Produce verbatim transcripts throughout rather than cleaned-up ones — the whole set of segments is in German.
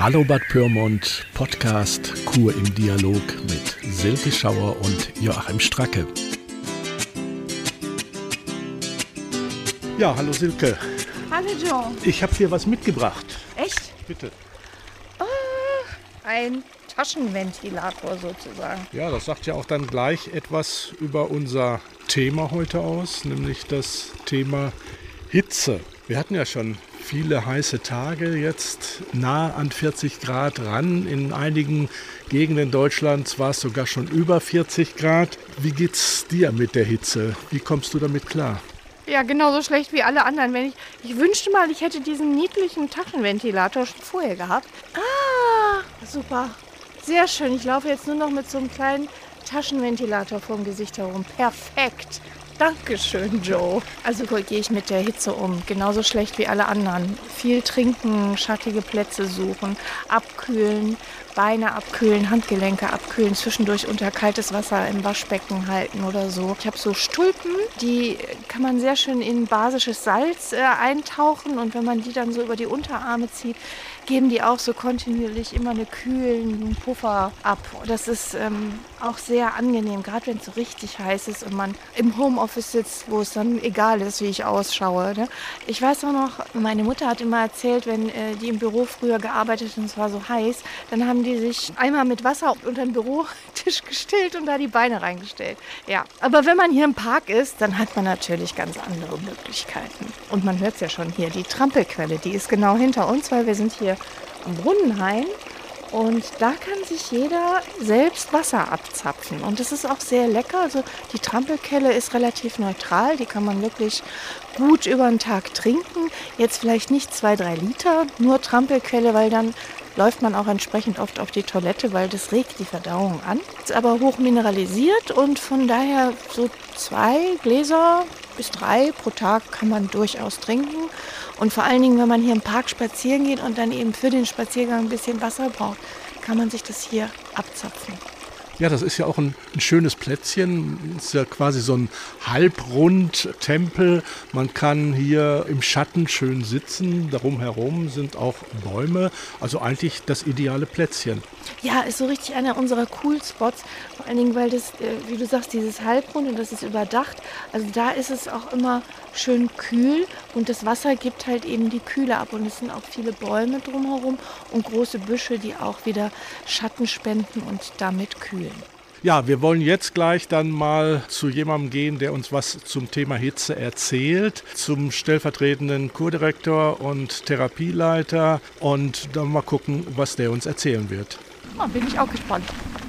Hallo Bad Pyrmont, Podcast Kur im Dialog mit Silke Schauer und Joachim Stracke. Ja, hallo Silke. Hallo Joe. Ich habe hier was mitgebracht. Echt? Bitte. Oh, ein Taschenventilator sozusagen. Ja, das sagt ja auch dann gleich etwas über unser Thema heute aus, nämlich das Thema Hitze. Wir hatten ja schon viele heiße Tage, jetzt nah an vierzig Grad ran. In einigen Gegenden Deutschlands war es sogar schon über vierzig Grad. Wie geht's dir mit der Hitze? Wie kommst du damit klar? Ja, genauso schlecht wie alle anderen. Wenn ich, ich wünschte mal, ich hätte diesen niedlichen Taschenventilator schon vorher gehabt. Ah, super. Sehr schön. Ich laufe jetzt nur noch mit so einem kleinen Taschenventilator vorm Gesicht herum. Perfekt. Dankeschön, Joe. Also gehe ich mit der Hitze um. Genauso schlecht wie alle anderen. Viel trinken, schattige Plätze suchen, abkühlen, Beine abkühlen, Handgelenke abkühlen, zwischendurch unter kaltes Wasser im Waschbecken halten oder so. Ich habe so Stulpen, die kann man sehr schön in basisches Salz äh, eintauchen und wenn man die dann so über die Unterarme zieht, geben die auch so kontinuierlich immer einen kühlen Puffer ab. Das ist ähm, auch sehr angenehm, gerade wenn es so richtig heiß ist und man im Homeoffice sitzt, wo es dann egal ist, wie ich ausschaue. Ne? Ich weiß auch noch, meine Mutter hat immer erzählt, wenn äh, die im Büro früher gearbeitet hat und es war so heiß, dann haben die sich einmal mit Wasser unter den Bürotisch gestellt und da die Beine reingestellt. Ja, aber wenn man hier im Park ist, dann hat man natürlich ganz andere Möglichkeiten. Und man hört es ja schon hier, die Trampelquelle, die ist genau hinter uns, weil wir sind hier am Brunnenhain und da kann sich jeder selbst Wasser abzapfen und das ist auch sehr lecker. Also die Trampelquelle ist relativ neutral, die kann man wirklich gut über den Tag trinken. Jetzt vielleicht nicht zwei, drei Liter, nur Trampelquelle, weil dann läuft man auch entsprechend oft auf die Toilette, weil das regt die Verdauung an. Ist aber hoch mineralisiert und von daher so zwei Gläser bis drei pro Tag kann man durchaus trinken. Und vor allen Dingen, wenn man hier im Park spazieren geht und dann eben für den Spaziergang ein bisschen Wasser braucht, kann man sich das hier abzapfen. Ja, das ist ja auch ein, ein schönes Plätzchen. Es ist ja quasi so ein Halbrund-Tempel. Man kann hier im Schatten schön sitzen. Darum herum sind auch Bäume. Also eigentlich das ideale Plätzchen. Ja, ist so richtig einer unserer Cool-Spots. Vor allen Dingen, weil das, wie du sagst, dieses Halbrund und das ist überdacht. Also da ist es auch immer schön kühl und das Wasser gibt halt eben die Kühle ab. Und es sind auch viele Bäume drumherum und große Büsche, die auch wieder Schatten spenden und damit kühlen. Ja, wir wollen jetzt gleich dann mal zu jemandem gehen, der uns was zum Thema Hitze erzählt, zum stellvertretenden Kurdirektor und Therapieleiter und dann mal gucken, was der uns erzählen wird. Oh, bin ich auch gespannt.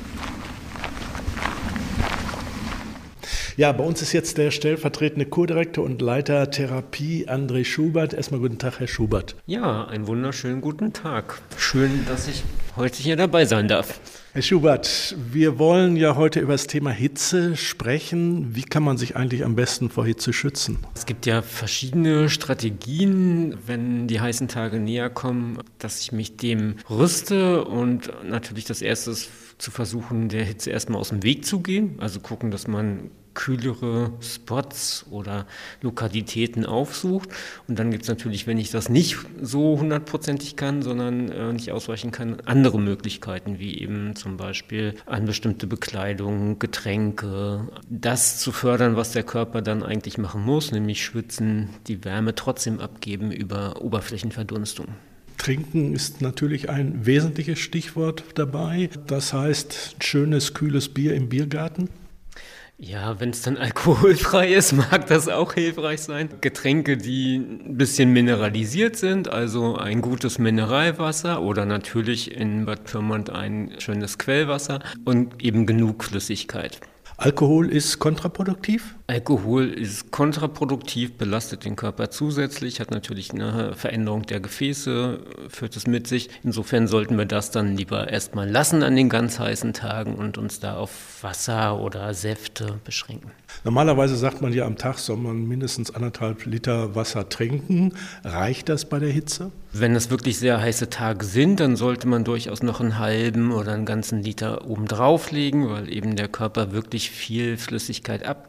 Ja, bei uns ist jetzt der stellvertretende Kurdirektor und Leiter Therapie André Schubert. Erstmal guten Tag, Herr Schubert. Ja, einen wunderschönen guten Tag. Schön, dass ich heute hier dabei sein darf. Herr Schubert, wir wollen ja heute über das Thema Hitze sprechen. Wie kann man sich eigentlich am besten vor Hitze schützen? Es gibt ja verschiedene Strategien, wenn die heißen Tage näher kommen, dass ich mich dem rüste und natürlich das Erste ist zu versuchen, der Hitze erstmal aus dem Weg zu gehen. Also gucken, dass man kühlere Spots oder Lokalitäten aufsucht. Und dann gibt es natürlich, wenn ich das nicht so hundertprozentig kann, sondern äh, nicht ausweichen kann, andere Möglichkeiten, wie eben zum Beispiel an bestimmte Bekleidung, Getränke, das zu fördern, was der Körper dann eigentlich machen muss, nämlich schwitzen, die Wärme trotzdem abgeben über Oberflächenverdunstung. Trinken ist natürlich ein wesentliches Stichwort dabei. Das heißt, schönes, kühles Bier im Biergarten. Ja, wenn es dann alkoholfrei ist, mag das auch hilfreich sein. Getränke, die ein bisschen mineralisiert sind, also ein gutes Mineralwasser oder natürlich in Bad Pyrmont ein schönes Quellwasser und eben genug Flüssigkeit. Alkohol ist kontraproduktiv? Alkohol ist kontraproduktiv, belastet den Körper zusätzlich, hat natürlich eine Veränderung der Gefäße, führt es mit sich. Insofern sollten wir das dann lieber erstmal lassen an den ganz heißen Tagen und uns da auf Wasser oder Säfte beschränken. Normalerweise sagt man ja, am Tag soll man mindestens anderthalb Liter Wasser trinken. Reicht das bei der Hitze? Wenn es wirklich sehr heiße Tage sind, dann sollte man durchaus noch einen halben oder einen ganzen Liter oben drauf legen, weil eben der Körper wirklich viel Flüssigkeit abgibt, die wir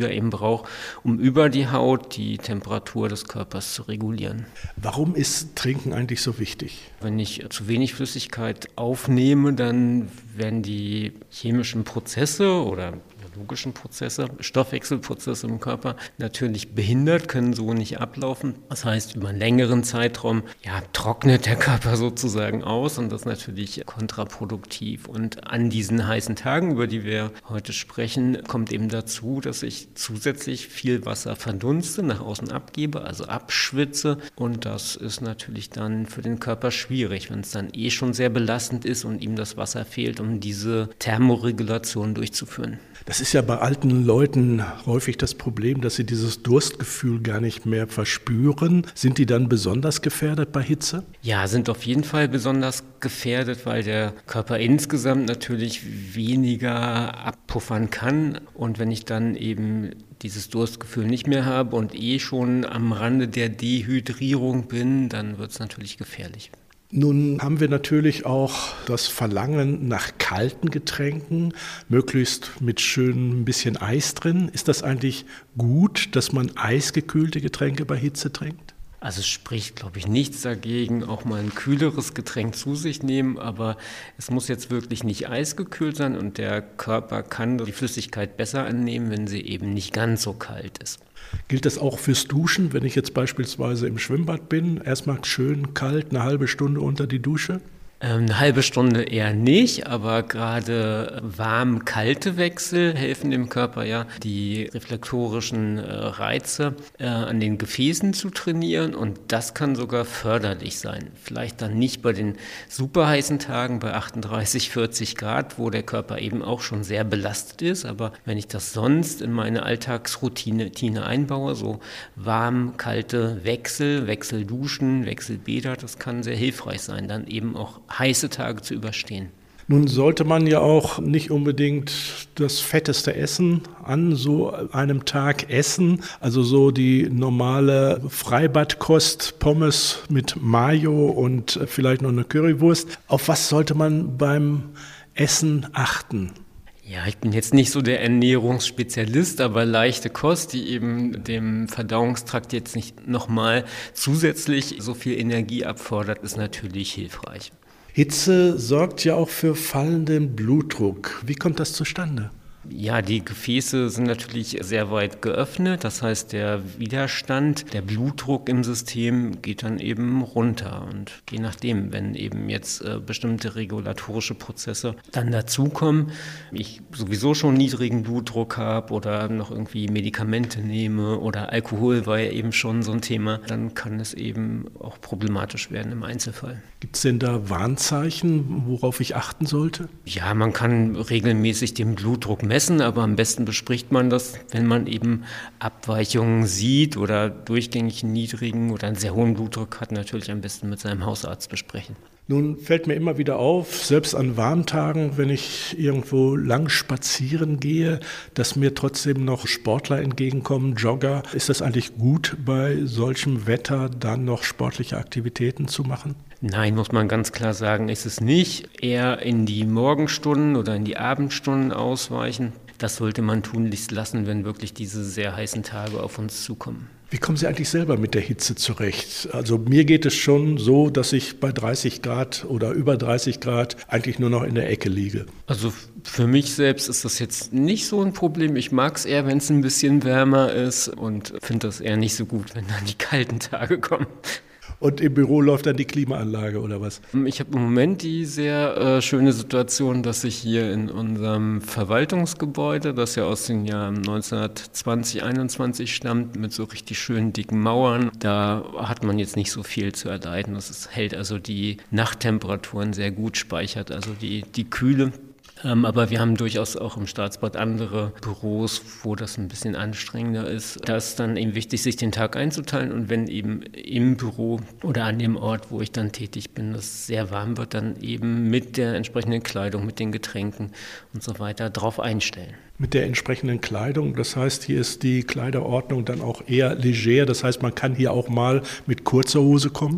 er eben braucht, um über die Haut die Temperatur des Körpers zu regulieren. Warum ist Trinken eigentlich so wichtig? Wenn ich zu wenig Flüssigkeit aufnehme, dann werden die chemischen Prozesse oder biologischen Prozesse, Stoffwechselprozesse im Körper natürlich behindert, können so nicht ablaufen. Das heißt, über einen längeren Zeitraum ja, trocknet der Körper sozusagen aus und das ist natürlich kontraproduktiv. Und an diesen heißen Tagen, über die wir heute sprechen, kommt eben dazu, dass ich zusätzlich viel Wasser verdunste, nach außen abgebe, also abschwitze und das ist natürlich dann für den Körper schwierig, wenn es dann eh schon sehr belastend ist und ihm das Wasser fehlt, um diese Thermoregulation durchzuführen. Das ist ja bei alten Leuten häufig das Problem, dass sie dieses Durstgefühl gar nicht mehr verspüren. Sind die dann besonders gefährdet bei Hitze? Ja, sind auf jeden Fall besonders gefährdet, weil der Körper insgesamt natürlich weniger abpuffern kann. Und wenn ich dann eben dieses Durstgefühl nicht mehr habe und eh schon am Rande der Dehydrierung bin, dann wird es natürlich gefährlich. Nun haben wir natürlich auch das Verlangen nach kalten Getränken, möglichst mit schön ein bisschen Eis drin. Ist das eigentlich gut, dass man eisgekühlte Getränke bei Hitze trinkt? Also es spricht, glaube ich, nichts dagegen, auch mal ein kühleres Getränk zu sich nehmen, aber es muss jetzt wirklich nicht eisgekühlt sein und der Körper kann die Flüssigkeit besser annehmen, wenn sie eben nicht ganz so kalt ist. Gilt das auch fürs Duschen, wenn ich jetzt beispielsweise im Schwimmbad bin? Erstmal schön kalt, eine halbe Stunde unter die Dusche? Eine halbe Stunde eher nicht, aber gerade warm-kalte Wechsel helfen dem Körper ja, die reflektorischen Reize an den Gefäßen zu trainieren und das kann sogar förderlich sein. Vielleicht dann nicht bei den super heißen Tagen bei achtunddreißig, vierzig Grad, wo der Körper eben auch schon sehr belastet ist, aber wenn ich das sonst in meine Alltagsroutine einbaue, so warm-kalte Wechsel, Wechselduschen, Wechselbäder, das kann sehr hilfreich sein, dann eben auch heiße Tage zu überstehen. Nun sollte man ja auch nicht unbedingt das fetteste Essen an so einem Tag essen, also so die normale Freibadkost, Pommes mit Mayo und vielleicht noch eine Currywurst. Auf was sollte man beim Essen achten? Ja, ich bin jetzt nicht so der Ernährungsspezialist, aber leichte Kost, die eben dem Verdauungstrakt jetzt nicht nochmal zusätzlich so viel Energie abfordert, ist natürlich hilfreich. Hitze sorgt ja auch für fallenden Blutdruck. Wie kommt das zustande? Ja, die Gefäße sind natürlich sehr weit geöffnet. Das heißt, der Widerstand, der Blutdruck im System geht dann eben runter. Und je nachdem, wenn eben jetzt äh, bestimmte regulatorische Prozesse dann dazukommen, ich sowieso schon niedrigen Blutdruck habe oder noch irgendwie Medikamente nehme oder Alkohol war ja eben schon so ein Thema, dann kann es eben auch problematisch werden im Einzelfall. Gibt es denn da Warnzeichen, worauf ich achten sollte? Ja, man kann regelmäßig den Blutdruck messen, aber am besten bespricht man das, wenn man eben Abweichungen sieht oder durchgängig niedrigen oder einen sehr hohen Blutdruck hat, natürlich am besten mit seinem Hausarzt besprechen. Nun fällt mir immer wieder auf, selbst an warmen Tagen, wenn ich irgendwo lang spazieren gehe, dass mir trotzdem noch Sportler entgegenkommen, Jogger. Ist das eigentlich gut, bei solchem Wetter dann noch sportliche Aktivitäten zu machen? Nein, muss man ganz klar sagen, ist es nicht. Eher in die Morgenstunden oder in die Abendstunden ausweichen. Das sollte man tunlichst lassen, wenn wirklich diese sehr heißen Tage auf uns zukommen. Wie kommen Sie eigentlich selber mit der Hitze zurecht? Also mir geht es schon so, dass ich bei dreißig Grad oder über dreißig Grad eigentlich nur noch in der Ecke liege. Also für mich selbst ist das jetzt nicht so ein Problem. Ich mag es eher, wenn es ein bisschen wärmer ist und finde das eher nicht so gut, wenn dann die kalten Tage kommen. Und im Büro läuft dann die Klimaanlage oder was? Ich habe im Moment die sehr äh, schöne Situation, dass ich hier in unserem Verwaltungsgebäude, das ja aus den Jahren neunzehnhundertzwanzig, einundzwanzig stammt, mit so richtig schönen dicken Mauern, da hat man jetzt nicht so viel zu erleiden. Das ist, hält also die Nachttemperaturen sehr gut, speichert also die, die Kühle. Ähm, aber wir haben durchaus auch im Staatsbad andere Büros, wo das ein bisschen anstrengender ist. Da ist dann eben wichtig, sich den Tag einzuteilen und wenn eben im Büro oder an dem Ort, wo ich dann tätig bin, das sehr warm wird, dann eben mit der entsprechenden Kleidung, mit den Getränken und so weiter drauf einstellen. Mit der entsprechenden Kleidung, das heißt, hier ist die Kleiderordnung dann auch eher leger, das heißt, man kann hier auch mal mit kurzer Hose kommen?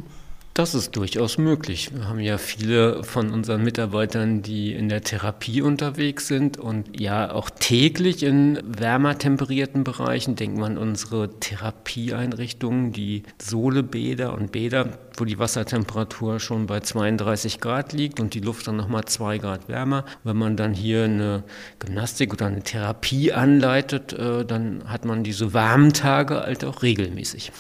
Das ist durchaus möglich. Wir haben ja viele von unseren Mitarbeitern, die in der Therapie unterwegs sind und ja auch täglich in wärmer temperierten Bereichen. Denken wir an unsere Therapieeinrichtungen, die Solebäder und Bäder, wo die Wassertemperatur schon bei zweiunddreißig Grad liegt und die Luft dann nochmal zwei Grad wärmer. Wenn man dann hier eine Gymnastik oder eine Therapie anleitet, dann hat man diese warmen Tage halt auch regelmäßig.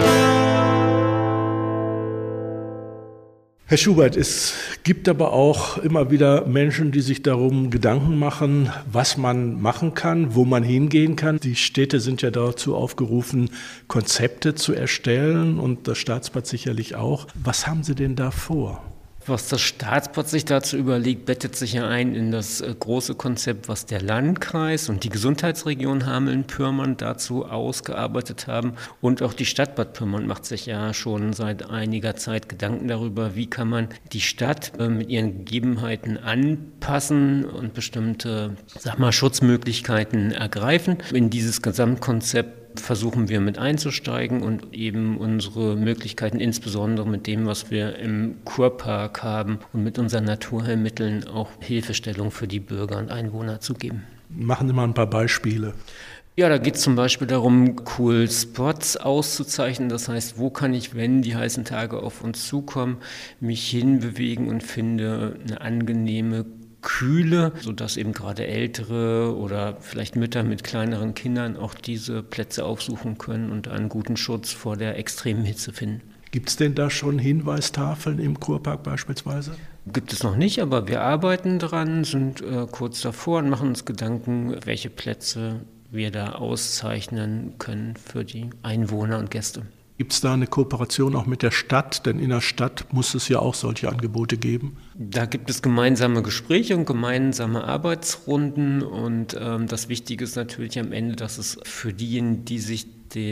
Herr Schubert, es gibt aber auch immer wieder Menschen, die sich darum Gedanken machen, was man machen kann, wo man hingehen kann. Die Städte sind ja dazu aufgerufen, Konzepte zu erstellen und das Staatsbad sicherlich auch. Was haben Sie denn da vor? Was das Staatsbad sich dazu überlegt, bettet sich ja ein in das große Konzept, was der Landkreis und die Gesundheitsregion Hameln-Pyrmont dazu ausgearbeitet haben. Und auch die Stadt Bad Pyrmont macht sich ja schon seit einiger Zeit Gedanken darüber, wie kann man die Stadt mit ihren Gegebenheiten anpassen und bestimmte, sag mal, Schutzmöglichkeiten ergreifen. In dieses Gesamtkonzept versuchen wir mit einzusteigen und eben unsere Möglichkeiten, insbesondere mit dem, was wir im Kurpark haben und mit unseren Naturheilmitteln auch Hilfestellung für die Bürger und Einwohner zu geben. Machen Sie mal ein paar Beispiele. Ja, da geht es zum Beispiel darum, cool Spots auszuzeichnen. Das heißt, wo kann ich, wenn die heißen Tage auf uns zukommen, mich hinbewegen und finde eine angenehme Kühle, sodass eben gerade Ältere oder vielleicht Mütter mit kleineren Kindern auch diese Plätze aufsuchen können und einen guten Schutz vor der extremen Hitze finden. Gibt es denn da schon Hinweistafeln im Kurpark beispielsweise? Gibt es noch nicht, aber wir arbeiten dran, sind äh, kurz davor und machen uns Gedanken, welche Plätze wir da auszeichnen können für die Einwohner und Gäste. Gibt es da eine Kooperation auch mit der Stadt? Denn in der Stadt muss es ja auch solche Angebote geben. Da gibt es gemeinsame Gespräche und gemeinsame Arbeitsrunden. Und ähm, das Wichtige ist natürlich am Ende, dass es für diejenigen, die sich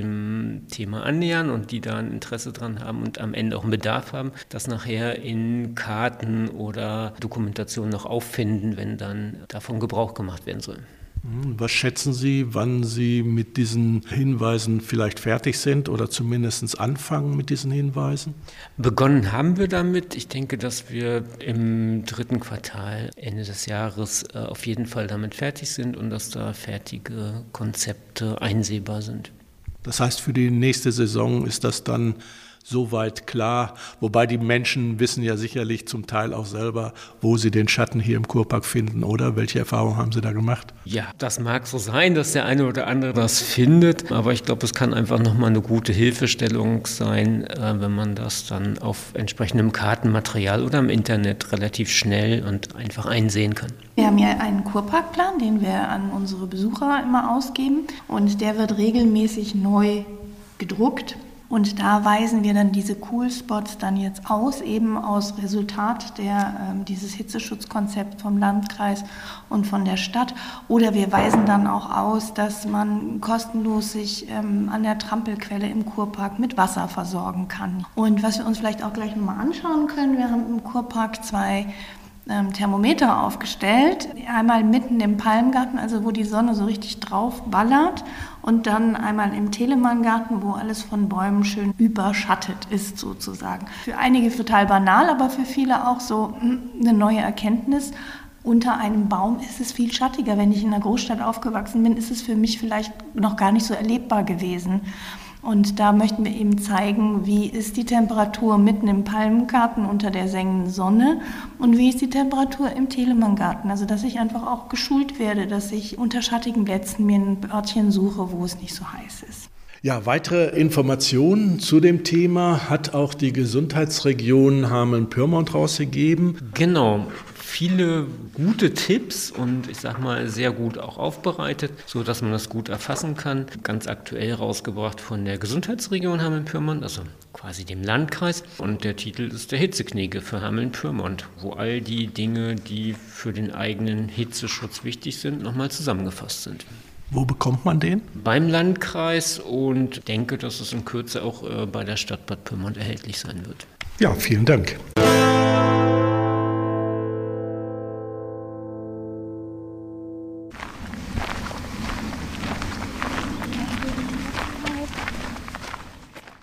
dem Thema annähern und die da ein Interesse dran haben und am Ende auch einen Bedarf haben, das nachher in Karten oder Dokumentation noch auffinden, wenn dann davon Gebrauch gemacht werden soll. Was schätzen Sie, wann Sie mit diesen Hinweisen vielleicht fertig sind oder zumindest anfangen mit diesen Hinweisen? Begonnen haben wir damit. Ich denke, dass wir im dritten Quartal Ende des Jahres äh, auf jeden Fall damit fertig sind und dass da fertige Konzepte einsehbar sind. Das heißt, für die nächste Saison ist das dann soweit klar, wobei die Menschen wissen ja sicherlich zum Teil auch selber, wo sie den Schatten hier im Kurpark finden, oder? Welche Erfahrungen haben Sie da gemacht? Ja, das mag so sein, dass der eine oder andere das findet, aber ich glaube, es kann einfach nochmal eine gute Hilfestellung sein, wenn man das dann auf entsprechendem Kartenmaterial oder im Internet relativ schnell und einfach einsehen kann. Wir haben ja einen Kurparkplan, den wir an unsere Besucher immer ausgeben und der wird regelmäßig neu gedruckt. Und da weisen wir dann diese Cool-Spots dann jetzt aus, eben aus Resultat der, ähm, dieses Hitzeschutzkonzept vom Landkreis und von der Stadt. Oder wir weisen dann auch aus, dass man kostenlos sich ähm, an der Trampelquelle im Kurpark mit Wasser versorgen kann. Und was wir uns vielleicht auch gleich nochmal anschauen können, wir haben im Kurpark zwei ähm, Thermometer aufgestellt. Einmal mitten im Palmgarten, also wo die Sonne so richtig drauf ballert. Und dann einmal im Telemann-Garten, wo alles von Bäumen schön überschattet ist sozusagen. Für einige total banal, aber für viele auch so eine neue Erkenntnis. Unter einem Baum ist es viel schattiger. Wenn ich in einer Großstadt aufgewachsen bin, ist es für mich vielleicht noch gar nicht so erlebbar gewesen. Und da möchten wir eben zeigen, wie ist die Temperatur mitten im Palmengarten unter der sengenden Sonne und wie ist die Temperatur im Telemann-Garten. Also dass ich einfach auch geschult werde, dass ich unter schattigen Plätzen mir ein Örtchen suche, wo es nicht so heiß ist. Ja, weitere Informationen zu dem Thema hat auch die Gesundheitsregion Hameln-Pyrmont rausgegeben. Genau. Viele gute Tipps und ich sag mal sehr gut auch aufbereitet, so dass man das gut erfassen kann. Ganz aktuell rausgebracht von der Gesundheitsregion Hameln-Pyrmont, also quasi dem Landkreis. Und der Titel ist der Hitzeknigge für Hameln-Pyrmont, wo all die Dinge, die für den eigenen Hitzeschutz wichtig sind, nochmal zusammengefasst sind. Wo bekommt man den? Beim Landkreis und denke, dass es in Kürze auch äh, bei der Stadt Bad Pyrmont erhältlich sein wird. Ja, vielen Dank.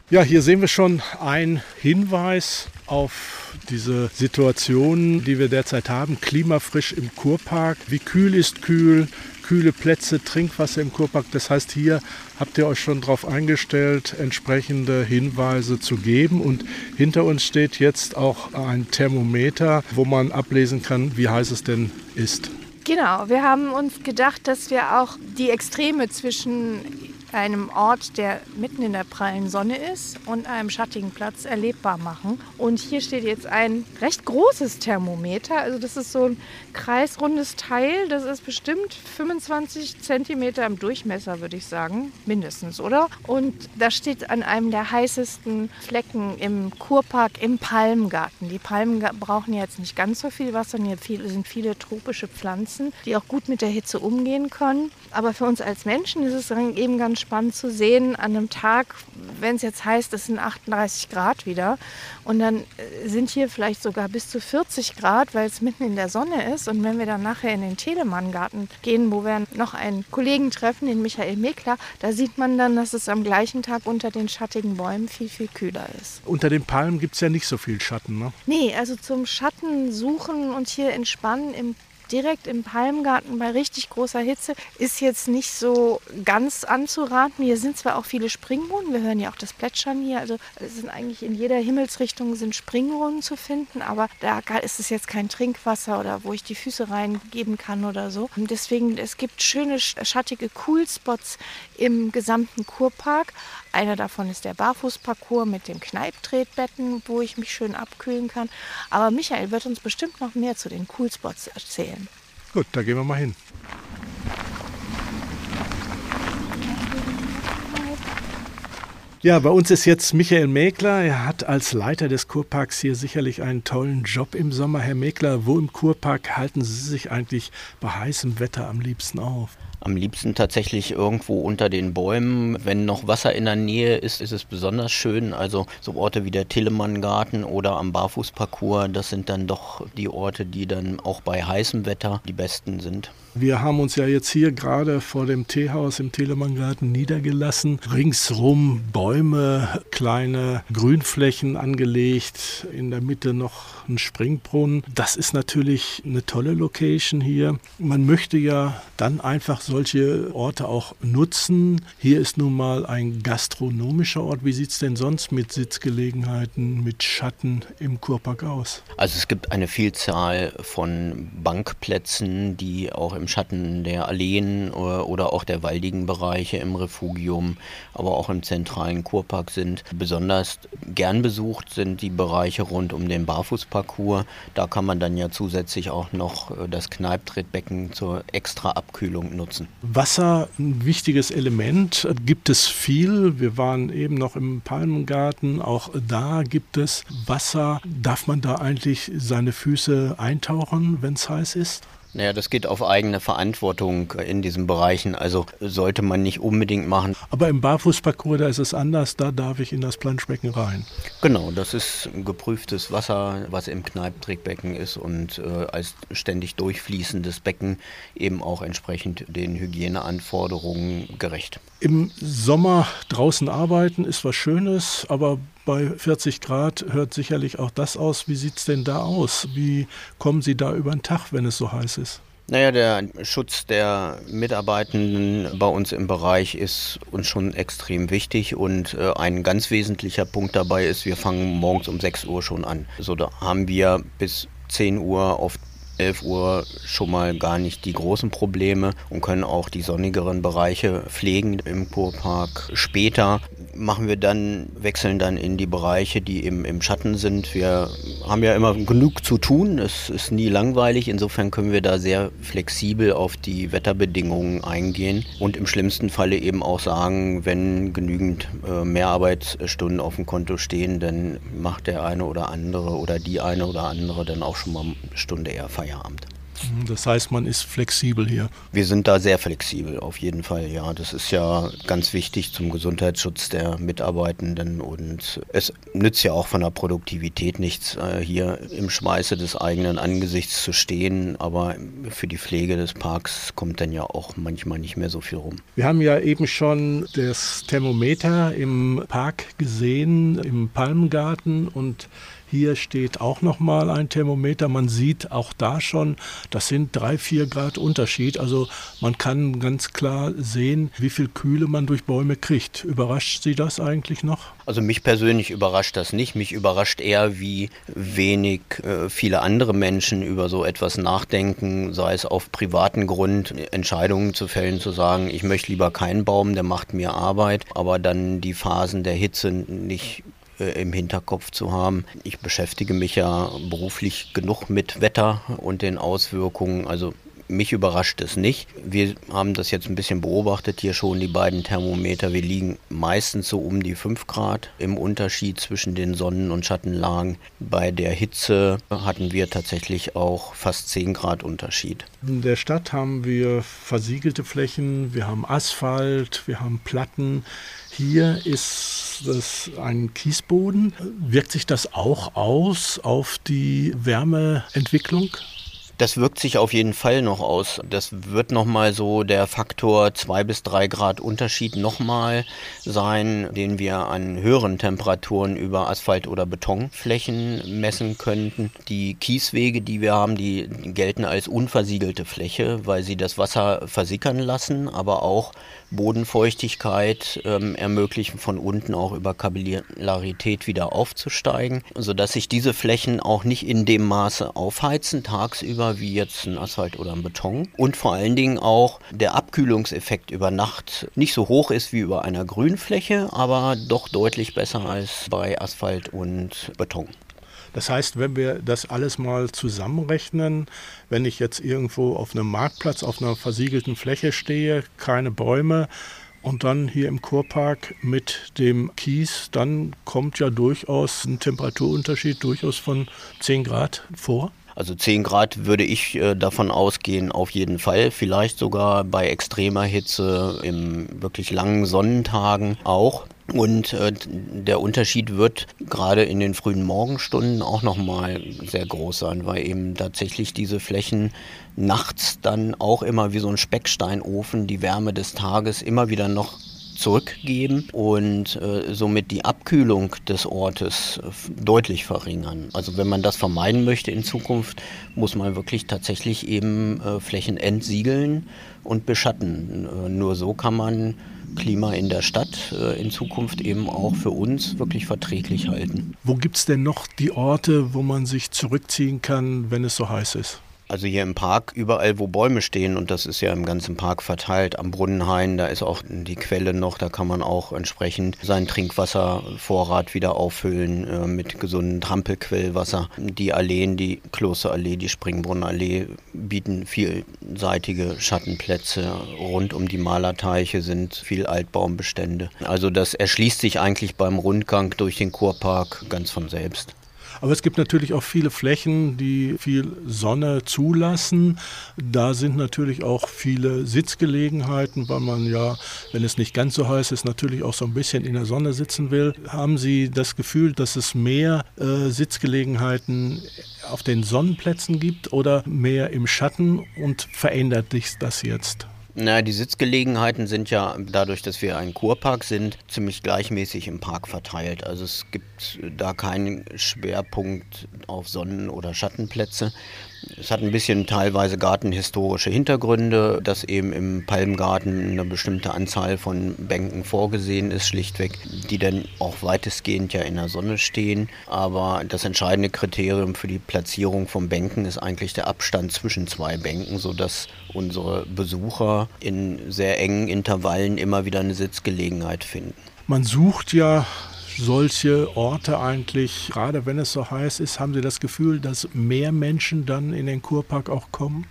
Ja, hier sehen wir schon einen Hinweis auf diese Situation, die wir derzeit haben. Klimafrisch im Kurpark. Wie kühl ist kühl? Kühle Plätze, Trinkwasser im Kurpark. Das heißt, hier habt ihr euch schon darauf eingestellt, entsprechende Hinweise zu geben. Und hinter uns steht jetzt auch ein Thermometer, wo man ablesen kann, wie heiß es denn ist. Genau, wir haben uns gedacht, dass wir auch die Extreme zwischen einem Ort, der mitten in der prallen Sonne ist, und einem schattigen Platz erlebbar machen. Und hier steht jetzt ein recht großes Thermometer. Also das ist so ein kreisrundes Teil. Das ist bestimmt fünfundzwanzig Zentimeter im Durchmesser, würde ich sagen. Mindestens, oder? Und da steht an einem der heißesten Flecken im Kurpark im Palmgarten. Die Palmen brauchen jetzt nicht ganz so viel Wasser. Hier sind viele tropische Pflanzen, die auch gut mit der Hitze umgehen können. Aber für uns als Menschen ist es dann eben ganz spannend zu sehen, an einem Tag, wenn es jetzt heißt, es sind achtunddreißig Grad wieder, und dann sind hier vielleicht sogar bis zu vierzig Grad, weil es mitten in der Sonne ist. Und wenn wir dann nachher in den Telemann-Garten gehen, wo wir noch einen Kollegen treffen, den Michael Mekler, da sieht man dann, dass es am gleichen Tag unter den schattigen Bäumen viel, viel kühler ist. Unter den Palmen gibt es ja nicht so viel Schatten, ne? Nee, also zum Schatten suchen und hier entspannen im direkt im Palmgarten bei richtig großer Hitze ist jetzt nicht so ganz anzuraten. Hier sind zwar auch viele Springbrunnen, wir hören ja auch das Plätschern hier, also es sind eigentlich in jeder Himmelsrichtung sind Springbrunnen zu finden, aber da ist es jetzt kein Trinkwasser oder wo ich die Füße reingeben kann oder so. Und deswegen, es gibt schöne schattige Coolspots im gesamten Kurpark. Einer davon ist der Barfußparcours mit dem Kneiptretbecken, wo ich mich schön abkühlen kann. Aber Michael wird uns bestimmt noch mehr zu den Coolspots erzählen. Gut, da gehen wir mal hin. Ja, bei uns ist jetzt Michael Mekler. Er hat als Leiter des Kurparks hier sicherlich einen tollen Job im Sommer. Herr Mekler, wo im Kurpark halten Sie sich eigentlich bei heißem Wetter am liebsten auf? Am liebsten tatsächlich irgendwo unter den Bäumen. Wenn noch Wasser in der Nähe ist, ist es besonders schön. Also so Orte wie der Telemann-Garten oder am Barfußparcours, das sind dann doch die Orte, die dann auch bei heißem Wetter die besten sind. Wir haben uns ja jetzt hier gerade vor dem Teehaus im Telemann-Garten niedergelassen. Ringsrum Bäume, kleine Grünflächen angelegt, in der Mitte noch ein Springbrunnen. Das ist natürlich eine tolle Location hier. Man möchte ja dann einfach solche Orte auch nutzen. Hier ist nun mal ein gastronomischer Ort. Wie sieht es denn sonst mit Sitzgelegenheiten, mit Schatten im Kurpark aus? Also es gibt eine Vielzahl von Bankplätzen, die auch im Schatten der Alleen oder auch der waldigen Bereiche im Refugium, aber auch im zentralen Kurpark sind. Besonders gern besucht sind die Bereiche rund um den Barfußparcours. Da kann man dann ja zusätzlich auch noch das Kneiptretbecken zur extra Abkühlung nutzen. Wasser, ein wichtiges Element, gibt es viel. Wir waren eben noch im Palmengarten, auch da gibt es Wasser. Darf man da eigentlich seine Füße eintauchen, wenn es heiß ist? Naja, das geht auf eigene Verantwortung in diesen Bereichen, also sollte man nicht unbedingt machen. Aber im Barfußparcours, da ist es anders, da darf ich in das Planschbecken rein. Genau, das ist geprüftes Wasser, was im Kneiptretbecken ist und äh, als ständig durchfließendes Becken eben auch entsprechend den Hygieneanforderungen gerecht. Im Sommer draußen arbeiten ist was Schönes, aber bei vierzig Grad hört sicherlich auch das aus. Wie sieht es denn da aus? Wie kommen Sie da über den Tag, wenn es so heiß ist? Naja, der Schutz der Mitarbeitenden bei uns im Bereich ist uns schon extrem wichtig und äh, ein ganz wesentlicher Punkt dabei ist, wir fangen morgens um sechs Uhr schon an. So, da haben wir bis zehn Uhr auf elf Uhr schon mal gar nicht die großen Probleme und können auch die sonnigeren Bereiche pflegen im Kurpark. Später machen wir dann, wechseln dann in die Bereiche, die eben im Schatten sind. Wir haben ja immer genug zu tun, es ist nie langweilig, insofern können wir da sehr flexibel auf die Wetterbedingungen eingehen und im schlimmsten Falle eben auch sagen, wenn genügend äh, Mehrarbeitsstunden auf dem Konto stehen, dann macht der eine oder andere oder die eine oder andere dann auch schon mal eine Stunde eher Feierabend. Das heißt, man ist flexibel hier. Wir sind da sehr flexibel, auf jeden Fall, ja. Das ist ja ganz wichtig zum Gesundheitsschutz der Mitarbeitenden und es nützt ja auch von der Produktivität nichts, hier im Schweiße des eigenen Angesichts zu stehen, aber für die Pflege des Parks kommt dann ja auch manchmal nicht mehr so viel rum. Wir haben ja eben schon das Thermometer im Park gesehen, im Palmengarten, und hier steht auch nochmal ein Thermometer. Man sieht auch da schon, das sind drei, vier Grad Unterschied. Also man kann ganz klar sehen, wie viel Kühle man durch Bäume kriegt. Überrascht Sie das eigentlich noch? Also mich persönlich überrascht das nicht. Mich überrascht eher, wie wenig äh, viele andere Menschen über so etwas nachdenken, sei es auf privaten Grund, Entscheidungen zu fällen, zu sagen, ich möchte lieber keinen Baum, der macht mir Arbeit, aber dann die Phasen der Hitze nicht im Hinterkopf zu haben. Ich beschäftige mich ja beruflich genug mit Wetter und den Auswirkungen, also mich überrascht es nicht. Wir haben das jetzt ein bisschen beobachtet, hier schon die beiden Thermometer. Wir liegen meistens so um die fünf Grad im Unterschied zwischen den Sonnen- und Schattenlagen. Bei der Hitze hatten wir tatsächlich auch fast zehn Grad Unterschied. In der Stadt haben wir versiegelte Flächen, wir haben Asphalt, wir haben Platten. Hier ist das ein Kiesboden. Wirkt sich das auch aus auf die Wärmeentwicklung? Das wirkt sich auf jeden Fall noch aus. Das wird nochmal so der Faktor zwei bis drei Grad Unterschied nochmal sein, den wir an höheren Temperaturen über Asphalt- oder Betonflächen messen könnten. Die Kieswege, die wir haben, die gelten als unversiegelte Fläche, weil sie das Wasser versickern lassen, aber auch Bodenfeuchtigkeit ähm, ermöglichen, von unten auch über Kapillarität wieder aufzusteigen, sodass sich diese Flächen auch nicht in dem Maße aufheizen tagsüber wie jetzt ein Asphalt oder ein Beton. Und vor allen Dingen auch der Abkühlungseffekt über Nacht nicht so hoch ist wie über einer Grünfläche, aber doch deutlich besser als bei Asphalt und Beton. Das heißt, wenn wir das alles mal zusammenrechnen, wenn ich jetzt irgendwo auf einem Marktplatz auf einer versiegelten Fläche stehe, keine Bäume, und dann hier im Kurpark mit dem Kies, dann kommt ja durchaus ein Temperaturunterschied durchaus von zehn Grad vor. Also zehn Grad würde ich äh, davon ausgehen, auf jeden Fall. Vielleicht sogar bei extremer Hitze, in wirklich langen Sonnentagen auch. Und äh, der Unterschied wird gerade in den frühen Morgenstunden auch nochmal sehr groß sein, weil eben tatsächlich diese Flächen nachts dann auch immer wie so ein Specksteinofen die Wärme des Tages immer wieder noch zurückgeben und äh, somit die Abkühlung des Ortes äh, deutlich verringern. Also wenn man das vermeiden möchte in Zukunft, muss man wirklich tatsächlich eben äh, Flächen entsiegeln und beschatten. Äh, nur so kann man Klima in der Stadt äh, in Zukunft eben auch für uns wirklich verträglich halten. Wo gibt es denn noch die Orte, wo man sich zurückziehen kann, wenn es so heiß ist? Also hier im Park, überall wo Bäume stehen, und das ist ja im ganzen Park verteilt, am Brunnenhain, da ist auch die Quelle noch, da kann man auch entsprechend seinen Trinkwasservorrat wieder auffüllen äh, mit gesundem Trampelquellwasser. Die Alleen, die Klosterallee, die Springbrunnenallee bieten vielseitige Schattenplätze. Rund um die Malerteiche sind viel Altbaumbestände. Also das erschließt sich eigentlich beim Rundgang durch den Kurpark ganz von selbst. Aber es gibt natürlich auch viele Flächen, die viel Sonne zulassen. Da sind natürlich auch viele Sitzgelegenheiten, weil man ja, wenn es nicht ganz so heiß ist, natürlich auch so ein bisschen in der Sonne sitzen will. Haben Sie das Gefühl, dass es mehr äh, Sitzgelegenheiten auf den Sonnenplätzen gibt oder mehr im Schatten, und verändert sich das jetzt? Na, die Sitzgelegenheiten sind ja dadurch, dass wir ein Kurpark sind, ziemlich gleichmäßig im Park verteilt. Also es gibt da keinen Schwerpunkt auf Sonnen- oder Schattenplätze. Es hat ein bisschen teilweise gartenhistorische Hintergründe, dass eben im Palmgarten eine bestimmte Anzahl von Bänken vorgesehen ist, schlichtweg, die dann auch weitestgehend ja in der Sonne stehen. Aber das entscheidende Kriterium für die Platzierung von Bänken ist eigentlich der Abstand zwischen zwei Bänken, sodass unsere Besucher in sehr engen Intervallen immer wieder eine Sitzgelegenheit finden. Man sucht ja solche Orte eigentlich, gerade wenn es so heiß ist, haben Sie das Gefühl, dass mehr Menschen dann in den Kurpark auch kommen?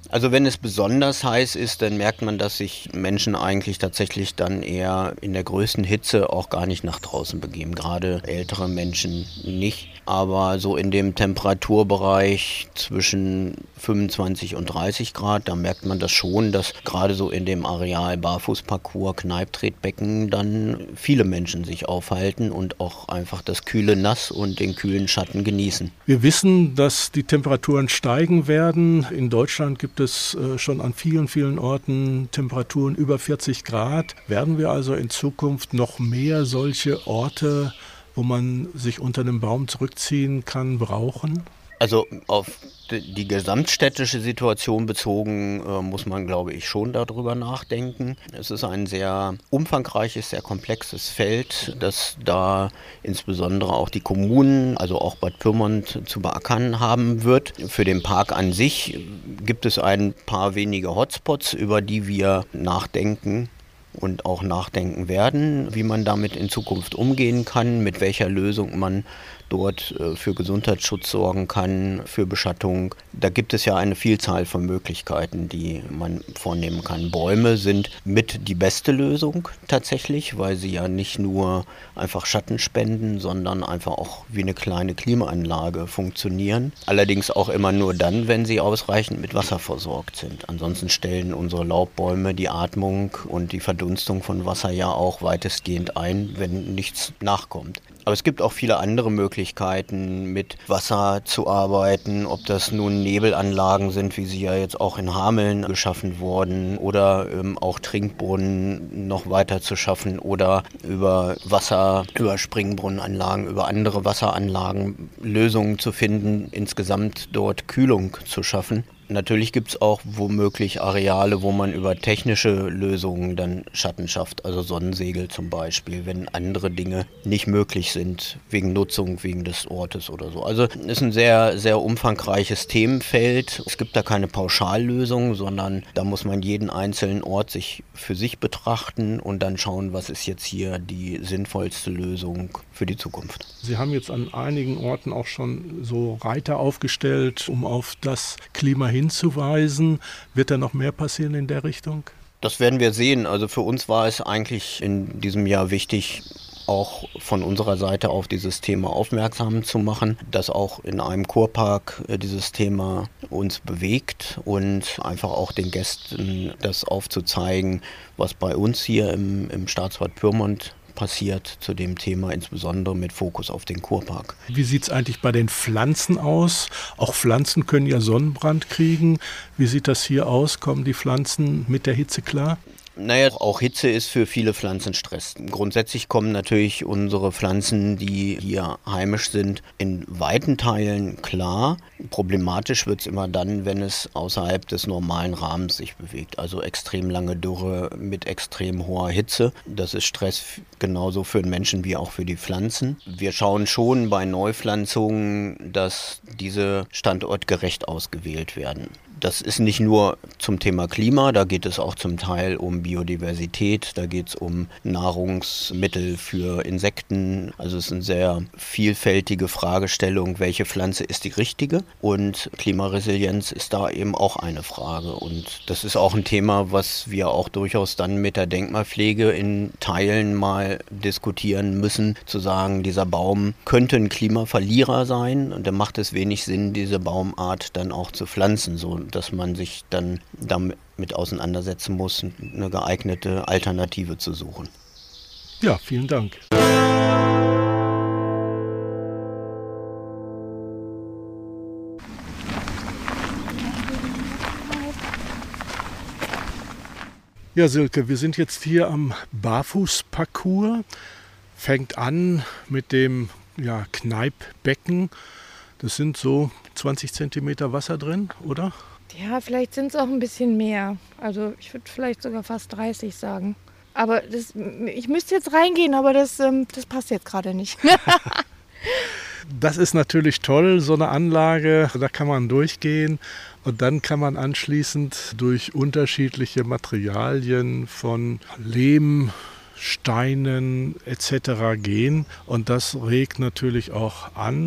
Also wenn es besonders heiß ist, dann merkt man, dass sich Menschen eigentlich tatsächlich dann eher in der größten Hitze auch gar nicht nach draußen begeben. Gerade ältere Menschen nicht. Aber so in dem Temperaturbereich zwischen fünfundzwanzig und dreißig Grad, da merkt man das schon, dass gerade so in dem Areal Barfußparcours, Kneipptretbecken dann viele Menschen sich aufhalten und auch einfach das kühle Nass und den kühlen Schatten genießen. Wir wissen, dass die Temperaturen steigen werden. In Deutschland gibt es äh, schon an vielen, vielen Orten Temperaturen über vierzig Grad. Werden wir also in Zukunft noch mehr solche Orte, wo man sich unter einem Baum zurückziehen kann, brauchen? Also auf die gesamtstädtische Situation bezogen äh, muss man, glaube ich, schon darüber nachdenken. Es ist ein sehr umfangreiches, sehr komplexes Feld, das da insbesondere auch die Kommunen, also auch Bad Pyrmont, zu beackern haben wird. Für den Park an sich gibt es ein paar wenige Hotspots, über die wir nachdenken und auch nachdenken werden, wie man damit in Zukunft umgehen kann, mit welcher Lösung man dort für Gesundheitsschutz sorgen kann, für Beschattung. Da gibt es ja eine Vielzahl von Möglichkeiten, die man vornehmen kann. Bäume sind mit die beste Lösung tatsächlich, weil sie ja nicht nur einfach Schatten spenden, sondern einfach auch wie eine kleine Klimaanlage funktionieren. Allerdings auch immer nur dann, wenn sie ausreichend mit Wasser versorgt sind. Ansonsten stellen unsere Laubbäume die Atmung und die Verdunstung von Wasser ja auch weitestgehend ein, wenn nichts nachkommt. Aber es gibt auch viele andere Möglichkeiten, mit Wasser zu arbeiten, ob das nun Nebelanlagen sind, wie sie ja jetzt auch in Hameln geschaffen wurden, oder ähm, auch Trinkbrunnen noch weiter zu schaffen oder über Wasser, über Springbrunnenanlagen, über andere Wasseranlagen Lösungen zu finden, insgesamt dort Kühlung zu schaffen. Natürlich gibt es auch womöglich Areale, wo man über technische Lösungen dann Schatten schafft, also Sonnensegel zum Beispiel, wenn andere Dinge nicht möglich sind, wegen Nutzung, wegen des Ortes oder so. Also es ist ein sehr, sehr umfangreiches Themenfeld. Es gibt da keine Pauschallösung, sondern da muss man jeden einzelnen Ort sich für sich betrachten und dann schauen, was ist jetzt hier die sinnvollste Lösung für die Zukunft. Sie haben jetzt an einigen Orten auch schon so Reiter aufgestellt, um auf das Klima hinzuweisen. Wird da noch mehr passieren in der Richtung? Das werden wir sehen. Also für uns war es eigentlich in diesem Jahr wichtig, auch von unserer Seite auf dieses Thema aufmerksam zu machen, dass auch in einem Kurpark dieses Thema uns bewegt und einfach auch den Gästen das aufzuzeigen, was bei uns hier im, im Staatsbad Pyrmont passiert zu dem Thema, insbesondere mit Fokus auf den Kurpark. Wie sieht es eigentlich bei den Pflanzen aus? Auch Pflanzen können ja Sonnenbrand kriegen. Wie sieht das hier aus? Kommen die Pflanzen mit der Hitze klar? Naja, auch Hitze ist für viele Pflanzen Stress. Grundsätzlich kommen natürlich unsere Pflanzen, die hier heimisch sind, in weiten Teilen klar. Problematisch wird es immer dann, wenn es außerhalb des normalen Rahmens sich bewegt. Also extrem lange Dürre mit extrem hoher Hitze. Das ist Stress genauso für den Menschen wie auch für die Pflanzen. Wir schauen schon bei Neupflanzungen, dass diese standortgerecht ausgewählt werden. Das ist nicht nur zum Thema Klima, da geht es auch zum Teil um Biodiversität, da geht es um Nahrungsmittel für Insekten. Also es ist eine sehr vielfältige Fragestellung, welche Pflanze ist die richtige, und Klimaresilienz ist da eben auch eine Frage. Und das ist auch ein Thema, was wir auch durchaus dann mit der Denkmalpflege in Teilen mal diskutieren müssen, zu sagen, dieser Baum könnte ein Klimaverlierer sein, und da macht es wenig Sinn, diese Baumart dann auch zu pflanzen, so dass man sich dann damit auseinandersetzen muss, eine geeignete Alternative zu suchen. Ja, vielen Dank. Ja, Silke, wir sind jetzt hier am Barfußparcours. Fängt an mit dem ja, Kneippbecken. Das sind so zwanzig Zentimeter Wasser drin, oder? Ja, vielleicht sind es auch ein bisschen mehr. Also ich würde vielleicht sogar fast dreißig sagen. Aber das, ich müsste jetzt reingehen, aber das, das passt jetzt gerade nicht. Das ist natürlich toll, so eine Anlage. Da kann man durchgehen und dann kann man anschließend durch unterschiedliche Materialien von Lehm, Steinen et cetera gehen. Und das regt natürlich auch an,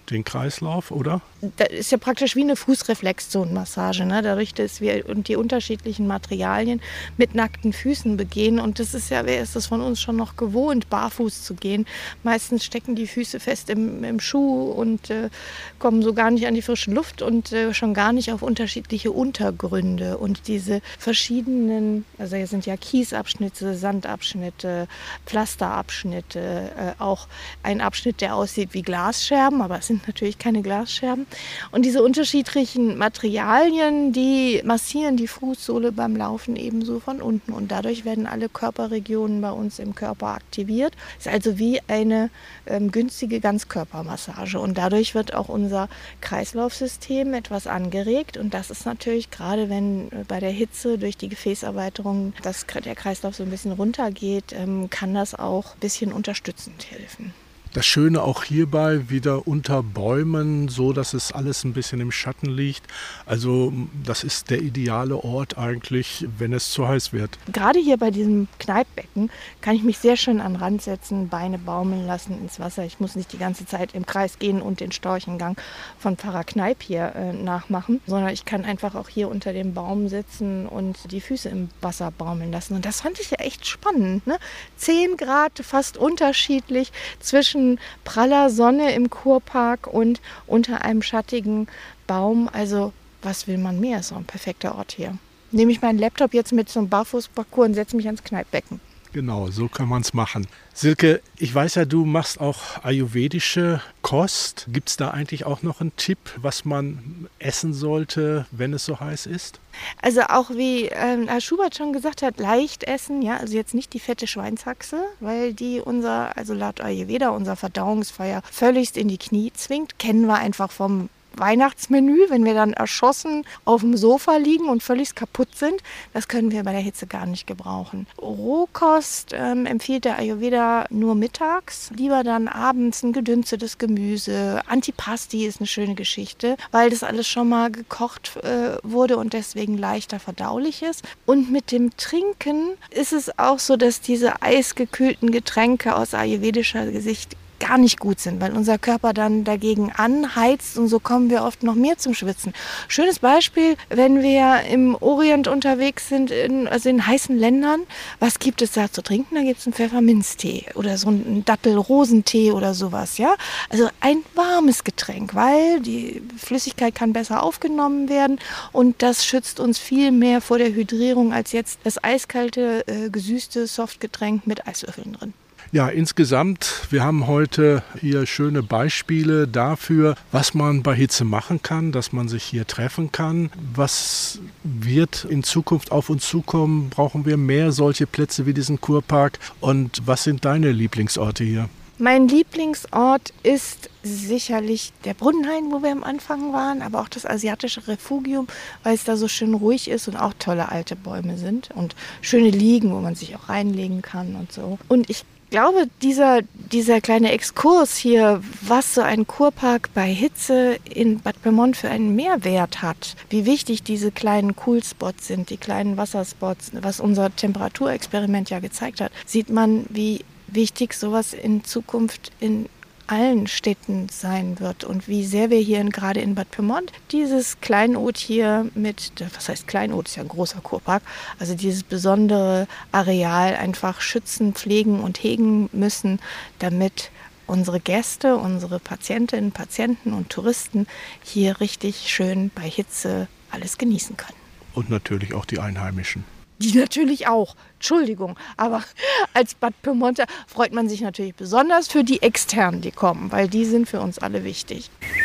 den Kreislauf, oder? Das ist ja praktisch wie eine Fußreflexzonenmassage, ne? Dadurch, dass wir und die unterschiedlichen Materialien mit nackten Füßen begehen. Und das ist ja, wer ist das von uns schon noch gewohnt, barfuß zu gehen? Meistens stecken die Füße fest im, im Schuh und äh, kommen so gar nicht an die frische Luft und äh, schon gar nicht auf unterschiedliche Untergründe. Und diese verschiedenen, also hier sind ja Kiesabschnitte, Sandabschnitte, Pflasterabschnitte, äh, auch ein Abschnitt, der aussieht wie Glasscherben, aber es sind natürlich keine Glasscherben. Und diese unterschiedlichen Materialien, die massieren die Fußsohle beim Laufen ebenso von unten. Und dadurch werden alle Körperregionen bei uns im Körper aktiviert. Ist also wie eine ähm, günstige Ganzkörpermassage. Und dadurch wird auch unser Kreislaufsystem etwas angeregt. Und das ist natürlich gerade, wenn äh, bei der Hitze durch die Gefäßerweiterung das, der Kreislauf so ein bisschen runtergeht, ähm, kann das auch ein bisschen unterstützend helfen. Das Schöne auch hierbei wieder unter Bäumen, so dass es alles ein bisschen im Schatten liegt. Also das ist der ideale Ort eigentlich, wenn es zu heiß wird. Gerade hier bei diesem Kneippbecken kann ich mich sehr schön an den Rand setzen, Beine baumeln lassen ins Wasser. Ich muss nicht die ganze Zeit im Kreis gehen und den Storchengang von Pfarrer Kneipp hier äh, nachmachen, sondern ich kann einfach auch hier unter dem Baum sitzen und die Füße im Wasser baumeln lassen. Und das fand ich ja echt spannend, ne? zehn Grad, fast unterschiedlich zwischen praller Sonne im Kurpark und unter einem schattigen Baum. Also was will man mehr? So ein perfekter Ort hier. Nehme ich meinen Laptop jetzt mit zum Barfußparcours und setze mich ans Kneippbecken. Genau, so kann man es machen. Silke, ich weiß ja, du machst auch ayurvedische Kost. Gibt es da eigentlich auch noch einen Tipp, was man essen sollte, wenn es so heiß ist? Also auch wie ähm, Herr Schubert schon gesagt hat, leicht essen, ja, also jetzt nicht die fette Schweinshaxe, weil die unser, also laut Ayurveda, unser Verdauungsfeuer völligst in die Knie zwingt. Kennen wir einfach vom Weihnachtsmenü, wenn wir dann erschossen auf dem Sofa liegen und völlig kaputt sind. Das können wir bei der Hitze gar nicht gebrauchen. Rohkost ähm, empfiehlt der Ayurveda nur mittags. Lieber dann abends ein gedünstetes Gemüse. Antipasti ist eine schöne Geschichte, weil das alles schon mal gekocht äh, wurde und deswegen leichter verdaulich ist. Und mit dem Trinken ist es auch so, dass diese eisgekühlten Getränke aus ayurvedischer Sicht gar nicht gut sind, weil unser Körper dann dagegen anheizt und so kommen wir oft noch mehr zum Schwitzen. Schönes Beispiel, wenn wir im Orient unterwegs sind, in, also in heißen Ländern, was gibt es da zu trinken? Da gibt es einen Pfefferminztee oder so einen Dattel-Rosentee oder sowas, ja. Also ein warmes Getränk, weil die Flüssigkeit kann besser aufgenommen werden und das schützt uns viel mehr vor der Hydrierung als jetzt das eiskalte, äh, gesüßte Softgetränk mit Eiswürfeln drin. Ja, insgesamt, wir haben heute hier schöne Beispiele dafür, was man bei Hitze machen kann, dass man sich hier treffen kann. Was wird in Zukunft auf uns zukommen? Brauchen wir mehr solche Plätze wie diesen Kurpark? Und was sind deine Lieblingsorte hier? Mein Lieblingsort ist sicherlich der Brunnenhain, wo wir am Anfang waren, aber auch das asiatische Refugium, weil es da so schön ruhig ist und auch tolle alte Bäume sind und schöne Liegen, wo man sich auch reinlegen kann und so. Und ich Ich glaube, dieser, dieser kleine Exkurs hier, was so ein Kurpark bei Hitze in Bad Pyrmont für einen Mehrwert hat, wie wichtig diese kleinen Coolspots sind, die kleinen Wasserspots, was unser Temperaturexperiment ja gezeigt hat, sieht man, wie wichtig sowas in Zukunft in allen Städten sein wird und wie sehr wir hier in, gerade in Bad Pyrmont dieses Kleinod hier mit, was heißt Kleinod, ist ja ein großer Kurpark, also dieses besondere Areal einfach schützen, pflegen und hegen müssen, damit unsere Gäste, unsere Patientinnen, Patienten und Touristen hier richtig schön bei Hitze alles genießen können. Und natürlich auch die Einheimischen. Die natürlich auch, Entschuldigung, aber als Bad Pyrmonter freut man sich natürlich besonders für die Externen, die kommen, weil die sind für uns alle wichtig.